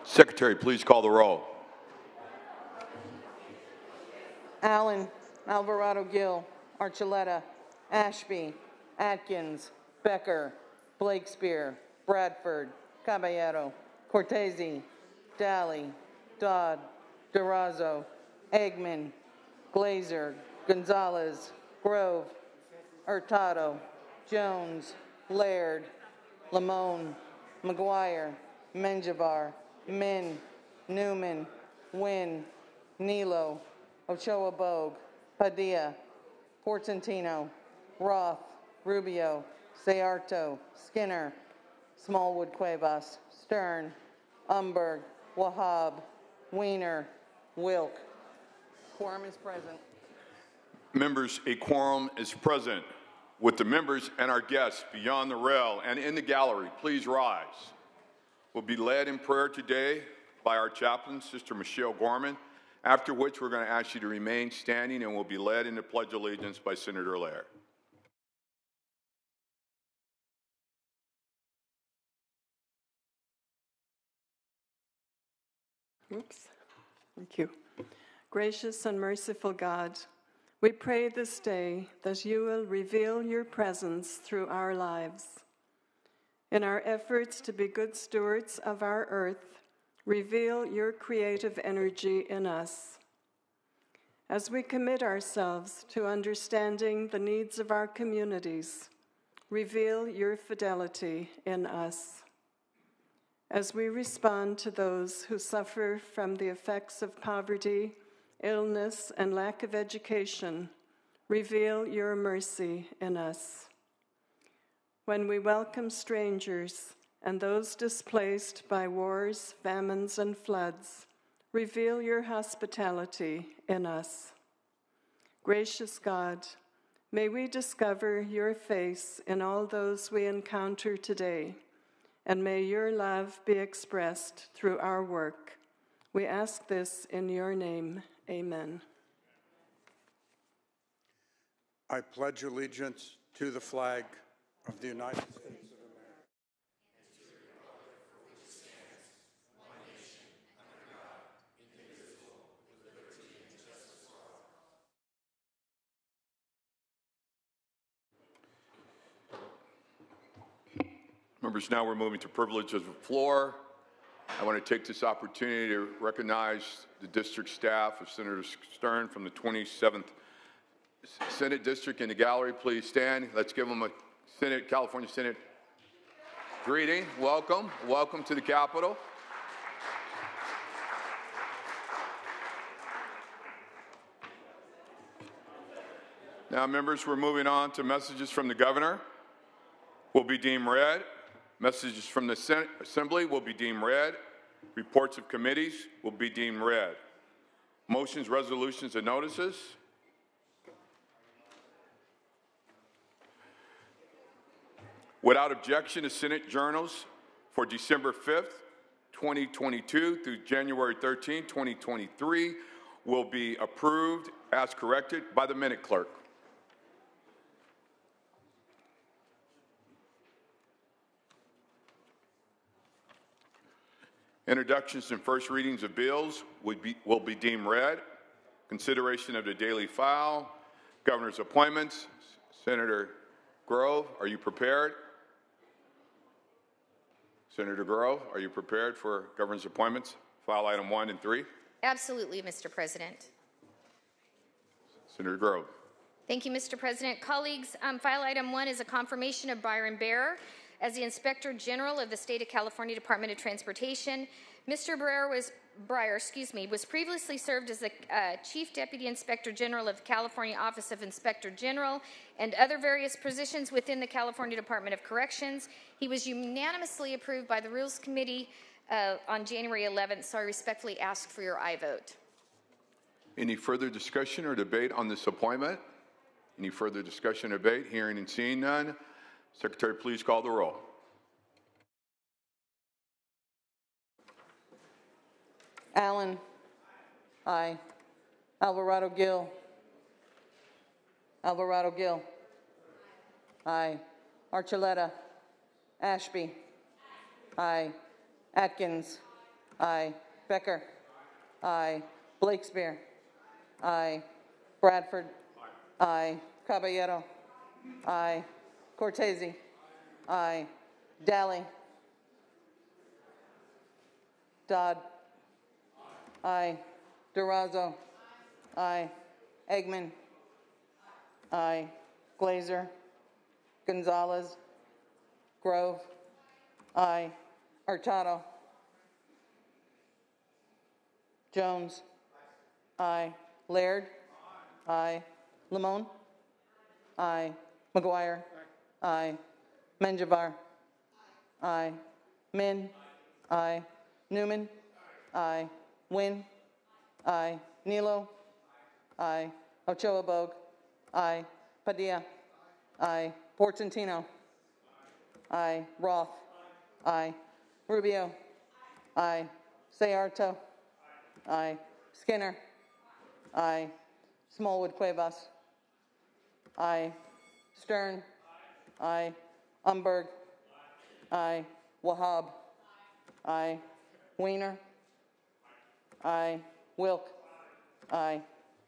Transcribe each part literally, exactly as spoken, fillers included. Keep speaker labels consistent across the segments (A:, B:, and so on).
A: Secretary, please call the roll.
B: Allen, Alvarado Gill, Archuleta, Ashby, Atkins, Becker, Blakespear, Bradford, Caballero, Cortese, Daly, Dodd, Durazo, Eggman, Glazer, Gonzalez, Grove, Hurtado, Jones, Laird, Lamone, McGuire, Menjivar, Min, Newman, Wynn, Nilo, Ochoa Bogue, Padilla, Portantino, Roth, Rubio, Sayarto, Skinner, Smallwood Cuevas, Stern, Umberg, Wahab, Weiner, Wilk. Quorum is present.
A: Members, a quorum is present. With the members and our guests beyond the rail and in the gallery, please rise. We'll be led in prayer today by our chaplain, Sister Michelle Gorman, after which we're going to ask you to remain standing and we'll be led in the Pledge of Allegiance by Senator Laird.
C: Oops. Thank you. Gracious and merciful God, we pray this day that you will reveal your presence through our lives. In our efforts to be good stewards of our earth, reveal your creative energy in us. As we commit ourselves to understanding the needs of our communities, reveal your fidelity in us. As we respond to those who suffer from the effects of poverty, illness, and lack of education, reveal your mercy in us. When we welcome strangers and those displaced by wars, famines, and floods, reveal your hospitality in us. Gracious God, may we discover your face in all those we encounter today, and may your love be expressed through our work. We ask this in your name. Amen.
D: I pledge allegiance to the flag of the United States of America and to the republic for which it stands, one nation, under God, indivisible, with liberty and justice for all.
A: Members, now we're moving to privilege of the floor. I want to take this opportunity to recognize the district staff of Senator Stern from the twenty-seventh Senate District in the gallery. Please stand. Let's give them a Senate, California Senate greeting. Welcome. Welcome to the Capitol. Now, members, we're moving on to messages from the governor will be deemed read. Messages from the Senate Assembly will be deemed read. Reports of committees will be deemed read. Motions, resolutions, and notices. Without objection, the Senate journals for December fifth, twenty twenty-two through January thirteenth, twenty twenty-three will be approved as corrected by the minute clerk. Introductions and first readings of bills would be, will be deemed read. Consideration of the daily file. Governor's appointments. Senator Grove, are you prepared? Senator Grove, are you prepared for governor's appointments? File item one and three.
E: Absolutely, Mister President.
A: Senator Grove.
E: Thank you, Mister President. Colleagues, um, file item one is a confirmation of Byron Bear as the Inspector General of the State of California Department of Transportation. Mister Breyer was, Breyer, excuse me, was previously served as the uh, Chief Deputy Inspector General of the California Office of Inspector General and other various positions within the California Department of Corrections. He was unanimously approved by the Rules Committee uh, on January eleventh, so I respectfully ask for your aye vote.
A: Any further discussion or debate on this appointment? Any further discussion or debate? Hearing and seeing none. Secretary, please call the roll.
B: Allen. Aye. Alvarado Gill. Alvarado Gill. Aye. Archuleta. Ashby. Aye. Atkins. Aye. Becker. Aye. Blakespear. Aye. Bradford. Aye. Caballero. Aye. Cortese. Aye. Daly. Dodd. Aye. Durazo. Aye. Eggman. Aye. Glazer. Gonzalez. Grove. Aye. Hurtado. Jones. Aye. Laird. Aye. Lamone. Aye. McGuire. Aye. Menjivar. Aye. Min. Aye. Newman. Aye. Wynn. Aye. Nilo. Aye. Ochoa Bogue. Aye. Padilla. Aye. Portantino. Aye. Roth. Aye. Rubio. Aye. Sayarto. Aye. Skinner. Aye. Smallwood Cuevas. Aye. Stern. Aye. Umberg. Aye. Wahab. Aye. Weiner. Aye. Wilk. Aye.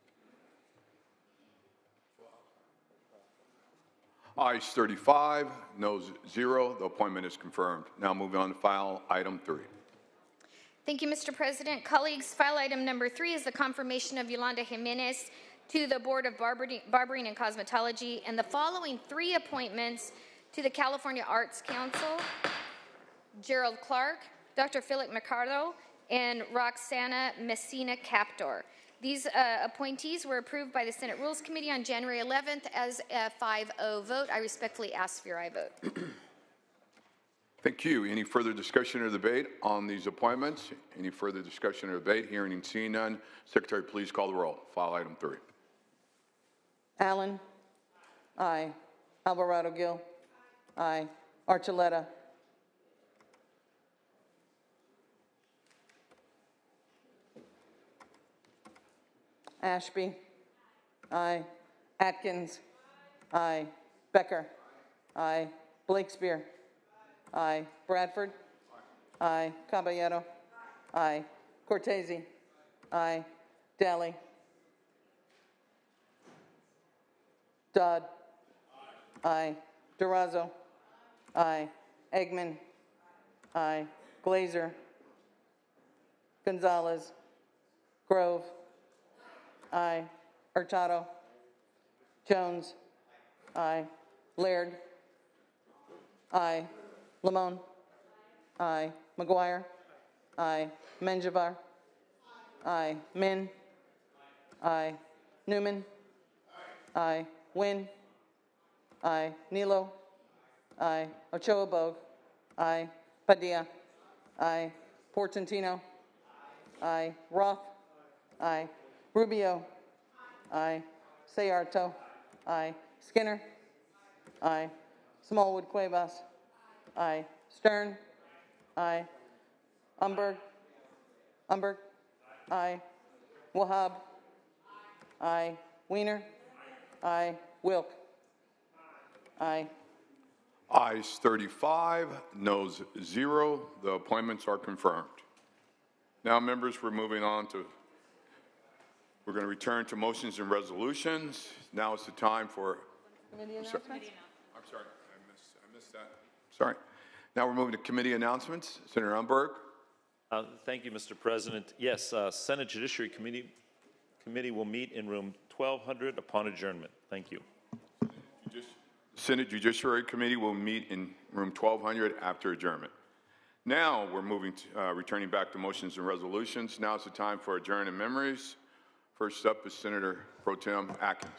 A: Ayes thirty-five, noes zero. The appointment is confirmed. Now moving on to file item three.
E: Thank you, Mister President. Colleagues, file item number three is the confirmation of Yolanda Jimenez to the Board of Barbering, Barbering and Cosmetology and the following three appointments to the California Arts Council: Gerald Clark, Doctor Philip Mercado, and Roxana Messina Captor. These uh, appointees were approved by the Senate Rules Committee on January eleventh as a five oh vote. I respectfully ask for your aye vote.
A: Thank you. Any further discussion or debate on these appointments? Any further discussion or debate? Hearing and seeing none. Secretary, please call the roll. File item three.
B: Allen. Aye. Alvarado Gil. Aye. Archuleta. Ashby. Aye. Atkins. Aye. Becker. Aye. Blakespear. Aye. Bradford. Aye. Caballero. Aye. Cortese. Aye. Daly. Dodd. Aye. Durazo. Aye. Eggman. Aye. Glazer. Gonzalez. Grove. Aye. Hurtado. Jones. Aye. Laird. Aye. Lamone. Aye. McGuire. Aye. Menjivar. Aye. Min. Aye. Newman. Aye. Wynn. Aye. Nilo. Aye. Ochoa Bogue. Aye. Padilla. Aye. Portantino. Aye. Roth. Aye. Rubio. Aye. Sayarto. Aye. Skinner. Aye. Smallwood Cuevas. Aye. Stern. Aye. Umberg. Umberg. Aye. Wahab. Aye. Weiner. Aye. Wilk. Aye.
A: Ayes thirty-five, noes zero. The appointments are confirmed. Now, members, we're moving on to, we're going to return to motions and resolutions. Now is the time for,
B: Committee
A: I'm sorry,
B: announcements?
A: I'm sorry, I missed, I missed that. Sorry. Now we're moving to committee announcements. Senator Umberg.
F: Uh, thank you, Mister President. Yes, uh, Senate Judiciary Committee Committee will meet in room twelve hundred upon adjournment. Thank you.
A: Senate Judiciary Committee will meet in room twelve hundred after adjournment. Now we're moving to, uh, returning back to motions and resolutions. Now is the time for adjourn and memories. First up is Senator Pro Tem Atkins.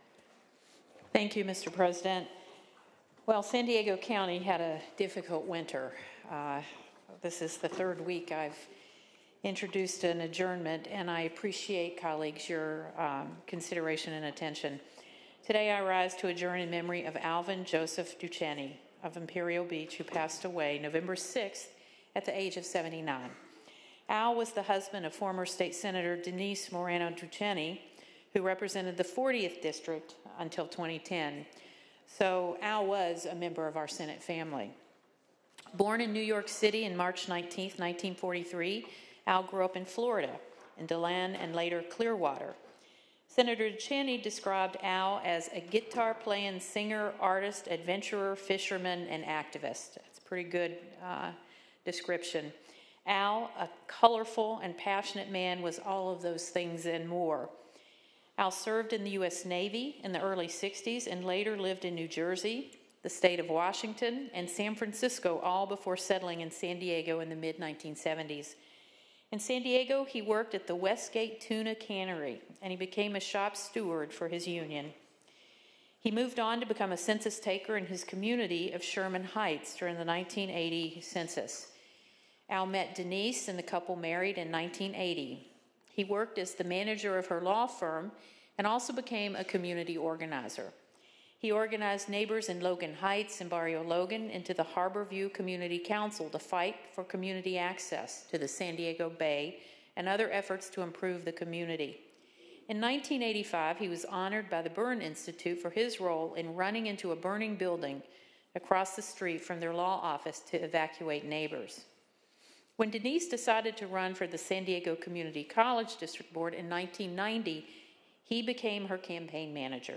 G: Thank you, Mister President. Well, San Diego County had a difficult winter. Uh, this is the third week I've introduced an adjournment, and I appreciate, colleagues, your um, consideration and attention. Today I rise to adjourn in memory of Alvin Joseph Duchenne of Imperial Beach, who passed away November sixth at the age of seventy-nine. Al was the husband of former State Senator Denise Moreno Duchenne, who represented the fortieth District until twenty ten. So Al was a member of our Senate family. Born in New York City on March nineteenth, nineteen forty-three, Al grew up in Florida, in DeLand and later Clearwater. Senator DeChaney described Al as a guitar-playing singer, artist, adventurer, fisherman, and activist. It's a pretty good uh, description. Al, a colorful and passionate man, was all of those things and more. Al served in the U S Navy in the early sixties and later lived in New Jersey, the state of Washington, and San Francisco, all before settling in San Diego in the mid nineteen seventies. In San Diego, he worked at the Westgate Tuna Cannery, and he became a shop steward for his union. He moved on to become a census taker in his community of Sherman Heights during the nineteen eighty census. Al met Denise, and the couple married in nineteen eighty. He worked as the manager of her law firm and also became a community organizer. He organized neighbors in Logan Heights and Barrio Logan into the Harborview Community Council to fight for community access to the San Diego Bay and other efforts to improve the community. In nineteen eighty-five, he was honored by the Byrne Institute for his role in running into a burning building across the street from their law office to evacuate neighbors. When Denise decided to run for the San Diego Community College District Board in nineteen ninety, he became her campaign manager.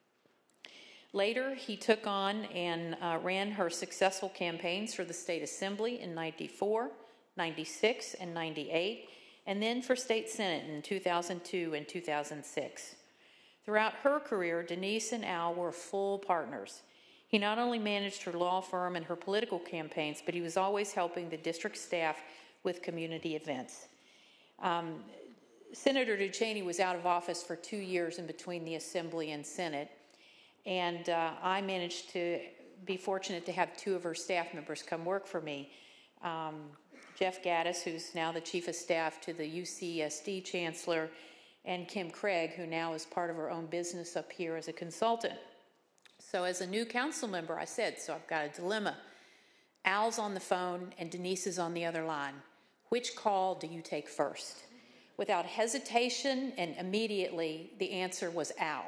G: Later, he took on and uh, ran her successful campaigns for the State Assembly in ninety-four, ninety-six, and ninety-eight, and then for State Senate in two thousand two and two thousand six. Throughout her career, Denise and Al were full partners. He not only managed her law firm and her political campaigns, but he was always helping the district staff with community events. Um, Senator DeChaney was out of office for two years in between the Assembly and Senate, and uh, I managed to be fortunate to have two of her staff members come work for me. Um, Jeff Gaddis, who's now the Chief of Staff to the U C S D Chancellor, and Kim Craig, who now is part of her own business up here as a consultant. So as a new council member, I said, so I've got a dilemma. Al's on the phone and Denise is on the other line. Which call do you take first? Without hesitation and immediately, the answer was Al.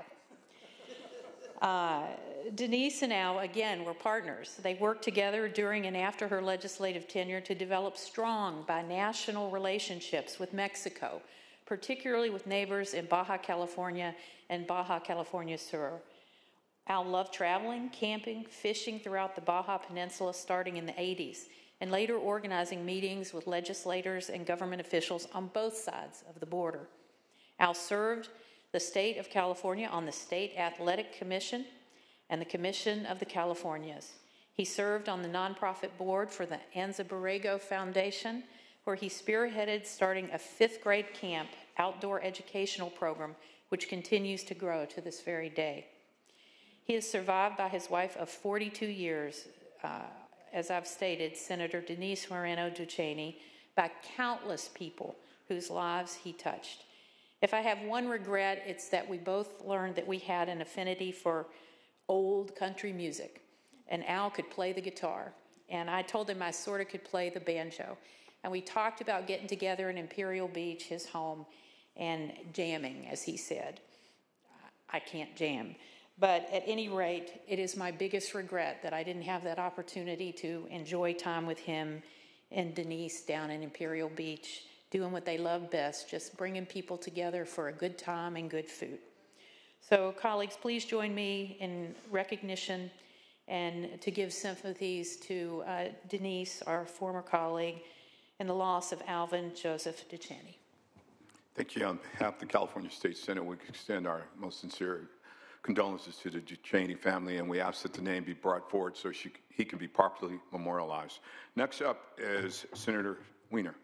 G: Uh, Denise and Al, again, were partners. They worked together during and after her legislative tenure to develop strong binational relationships with Mexico, particularly with neighbors in Baja California and Baja California Sur. Al loved traveling, camping, fishing throughout the Baja Peninsula starting in the eighties, and later organizing meetings with legislators and government officials on both sides of the border. Al served the state of California on the State Athletic Commission and the Commission of the Californias. He served on the nonprofit board for the Anza Borrego Foundation, where he spearheaded starting a fifth grade camp outdoor educational program, which continues to grow to this very day. He is survived by his wife of forty-two years, uh, as I've stated, Senator Denise Moreno DeChaney, by countless people whose lives he touched. If I have one regret, it's that we both learned that we had an affinity for old country music, and Al could play the guitar, and I told him I sort of could play the banjo. And we talked about getting together in Imperial Beach, his home, and jamming, as he said. I can't jam. But at any rate, it is my biggest regret that I didn't have that opportunity to enjoy time with him and Denise down in Imperial Beach, doing what they love best, just bringing people together for a good time and good food. So, colleagues, please join me in recognition and to give sympathies to uh, Denise, our former colleague, and the loss of Alvin Joseph DeChaney.
A: Thank you. On behalf of the California State Senate, we extend our most sincere condolences to the DeChaney family, and we ask that the name be brought forward so she, he can be properly memorialized. Next up is Senator Wiener.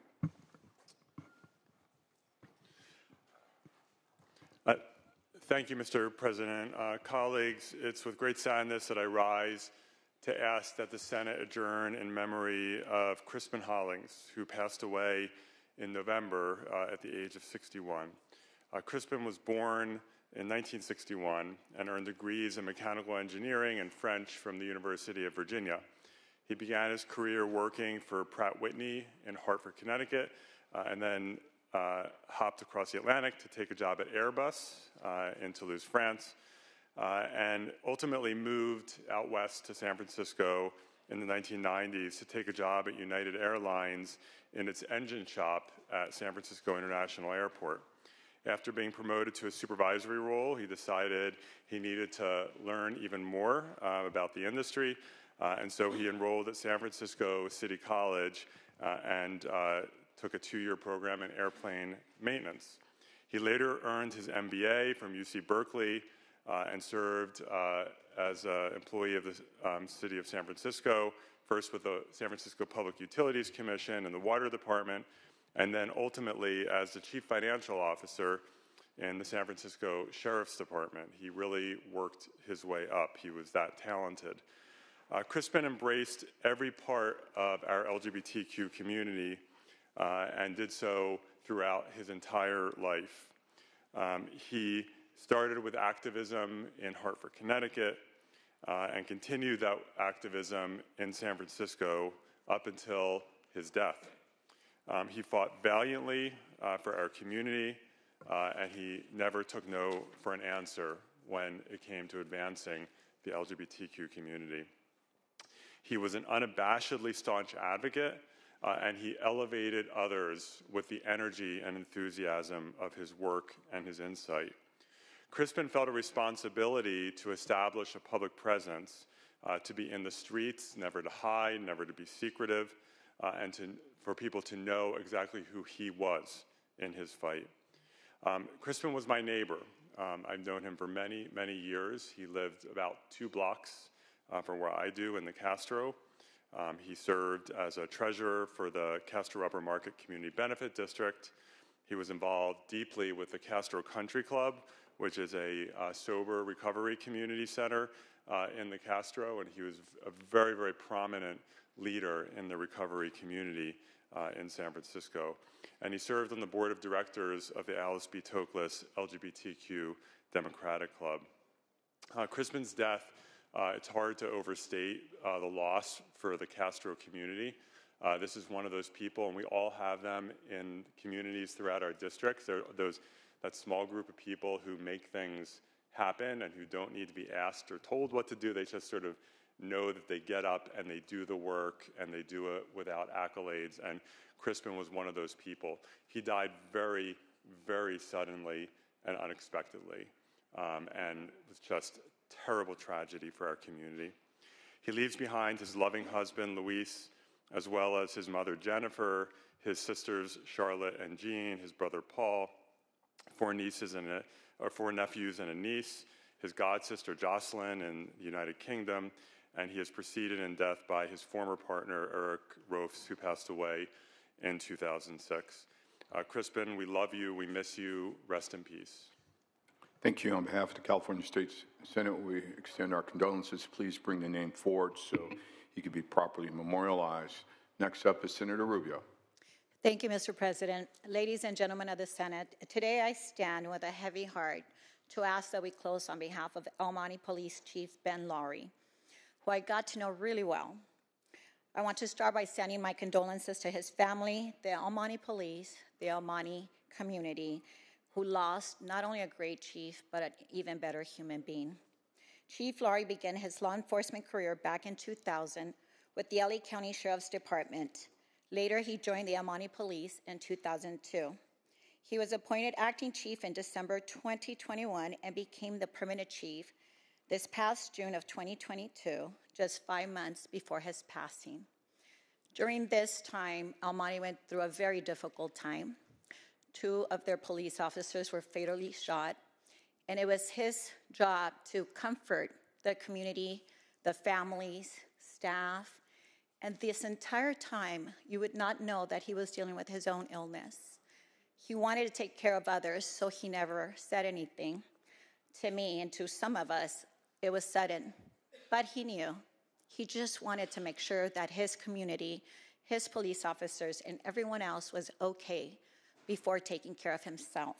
D: Uh, thank you, Mister President. Uh, colleagues, it's with great sadness that I rise to ask that the Senate adjourn in memory of Crispin Hollings, who passed away in November uh, at the age of sixty-one. Uh, Crispin was born in nineteen sixty-one and earned degrees in mechanical engineering and French from the University of Virginia. He began his career working for Pratt Whitney in Hartford, Connecticut, uh, and then uh, hopped across the Atlantic to take a job at Airbus uh, in Toulouse, France, uh, and ultimately moved out west to San Francisco
H: in the nineteen nineties to take a job at United Airlines in its engine shop at San Francisco International Airport. After being promoted to a supervisory role, he decided he needed to learn even more uh, about the industry, uh, and so he enrolled at San Francisco City College uh, and uh, took a two-year program in airplane maintenance. He later earned his M B A from U C Berkeley uh, and served uh, as an employee of the um, City of San Francisco, first with the San Francisco Public Utilities Commission and the Water Department, and then ultimately as the Chief Financial Officer in the San Francisco Sheriff's Department. He really worked his way up. He was that talented. Uh, Crispin embraced every part of our L G B T Q community uh, and did so throughout his entire life. Um, he started with activism in Hartford, Connecticut, uh, and continued that activism in San Francisco up until his death. Um, he fought valiantly uh, for our community, uh, and he never took no for an answer when it came to advancing the L G B T Q community. He was an unabashedly staunch advocate, uh, and he elevated others with the energy and enthusiasm of his work and his insight. Crispin felt a responsibility to establish a public presence, uh, to be in the streets, never to hide, never to be secretive, uh, and to, for people to know exactly who he was in his fight. Um, Crispin was my neighbor. Um, I've known him for many, many years. He lived about two blocks uh, from where I do in the Castro. Um, he served as a treasurer for the Castro Upper Market Community Benefit District. He was involved deeply with the Castro Country Club, which is a uh, sober recovery community center uh, in the Castro, and he was a very, very prominent leader in the recovery community uh, in San Francisco. And he served on the board of directors of the Alice B. Toklas L G B T Q Democratic Club. Uh, Crispin's death, uh, it's hard to overstate uh, the loss for the Castro community. Uh, this is one of those people, and we all have them in communities throughout our districts. They're those that small group of people who make things happen and who don't need to be asked or told what to do. They just sort of know that they get up and they do the work and they do it without accolades. And Crispin was one of those people. He died very, very suddenly and unexpectedly. Um, and it was just a terrible tragedy for our community. He leaves behind his loving husband, Luis, as well as his mother, Jennifer, his sisters, Charlotte and Jean, his brother, Paul, four nieces and a, or four nephews and a niece, his godsister Jocelyn in the United Kingdom, and he is preceded in death by his former partner Eric Rofs, who passed away in two thousand six. Uh, Crispin, we love you, we miss you, rest in peace.
A: Thank you. On behalf of the California State Senate, we extend our condolences. Please bring the name forward so he could be properly memorialized. Next up is Senator Rubio.
I: Thank you, Mister President. Ladies and gentlemen of the Senate, today I stand with a heavy heart to ask that we close on behalf of El Monte Police Chief Ben Lowry, who I got to know really well. I want to start by sending my condolences to his family, the El Monte Police, the El Monte community, who lost not only a great chief, but an even better human being. Chief Lowry began his law enforcement career back in two thousand with the L A County Sheriff's Department. Later, he joined the El Monte Police in two thousand two. He was appointed acting chief in December twenty twenty-one and became the permanent chief this past June of twenty twenty-two, just five months before his passing. During this time, El Monte went through a very difficult time. Two of their police officers were fatally shot, and it was his job to comfort the community, the families, staff, and this entire time, you would not know that he was dealing with his own illness. He wanted to take care of others, so he never said anything. To me and to some of us, it was sudden, but he knew. He just wanted to make sure that his community, his police officers, and everyone else was okay before taking care of himself.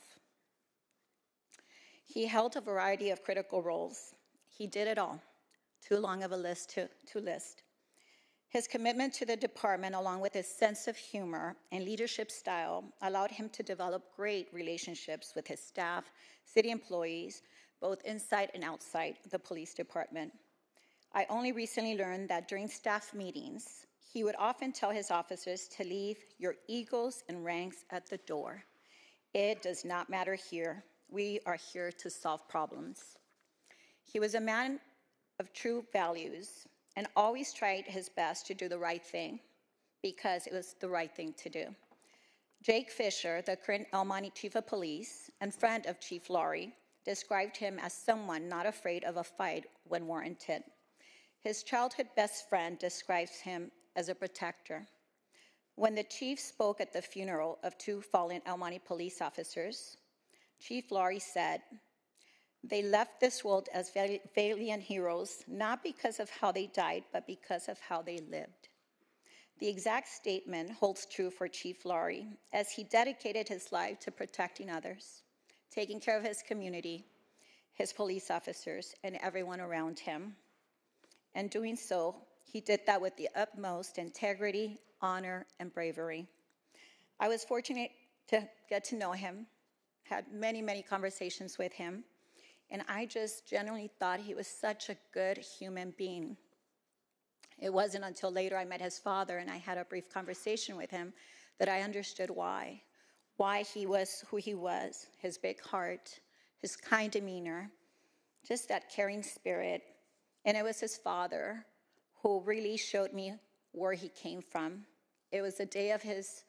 I: He held a variety of critical roles. He did it all. Too long of a list to, to list. His commitment to the department, along with his sense of humor and leadership style, allowed him to develop great relationships with his staff, city employees, both inside and outside the police department. I only recently learned that during staff meetings, he would often tell his officers to leave your egos and ranks at the door. It does not matter here. We are here to solve problems. He was a man of true values and always tried his best to do the right thing because it was the right thing to do. Jake Fisher, the current El Monte Chief of Police and friend of Chief Laurie, described him as someone not afraid of a fight when warranted. His childhood best friend describes him as a protector. When the chief spoke at the funeral of two fallen El Monte police officers, Chief Laurie said, "They left this world as valiant heroes, not because of how they died, but because of how they lived." The exact statement holds true for Chief Laurie, as he dedicated his life to protecting others, taking care of his community, his police officers, and everyone around him. And doing so, he did that with the utmost integrity, honor, and bravery. I was fortunate to get to know him, had many, many conversations with him, and I just genuinely thought he was such a good human being. It wasn't until later I met his father and I had a brief conversation with him that I understood why. Why he was who he was, his big heart, his kind demeanor, just that caring spirit. And it was his father who really showed me where he came from. It was the day of his,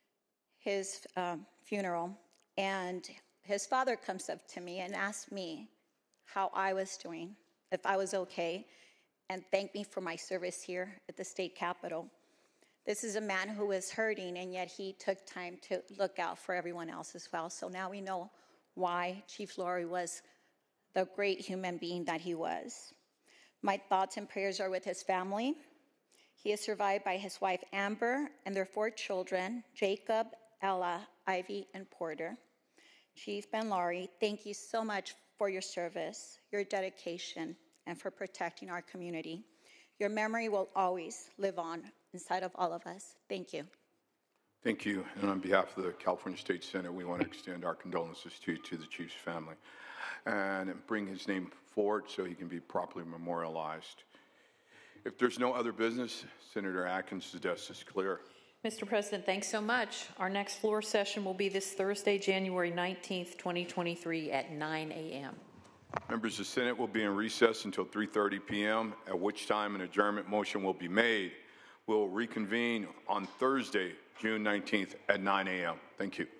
I: his um, funeral, and his father comes up to me and asked me how I was doing, if I was okay, and thanked me for my service here at the state capitol. This is a man who was hurting, and yet he took time to look out for everyone else as well. So now we know why Chief Laurie was the great human being that he was. My thoughts and prayers are with his family. He is survived by his wife, Amber, and their four children, Jacob, Ella, Ivy, and Porter. Chief Ben Laurie, thank you so much for your service, your dedication, and for protecting our community. Your memory will always live on inside of all of us. Thank you.
A: Thank you. And on behalf of the California State Senate, we want to extend our condolences to, to the Chief's family and bring his name forward so he can be properly memorialized. If there's no other business, Senator Atkins, the desk is clear.
G: Mister President, thanks so much. Our next floor session will be this Thursday, January nineteenth, twenty twenty-three at nine a.m.
A: Members of the Senate will be in recess until three thirty p.m., at which time an adjournment motion will be made. We'll reconvene on Thursday, June nineteenth at nine a.m. Thank you.